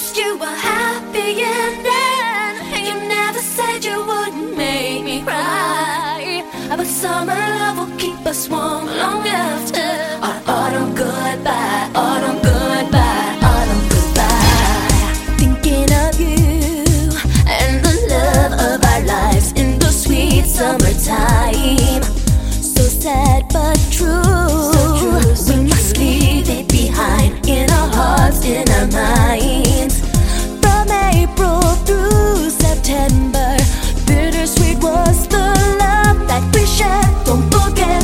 promised you a happy ending. You never said you wouldn't make me cry. But summer love will keep us warm long after our autumn goodbye. Autumn goodbye. Autumn goodbye. Thinking of you and the love of our lives in the sweet summertime. So sad but true. We must leave it behind in our hearts, in our minds. From April through September, bittersweet was the love that we shared. Don't forget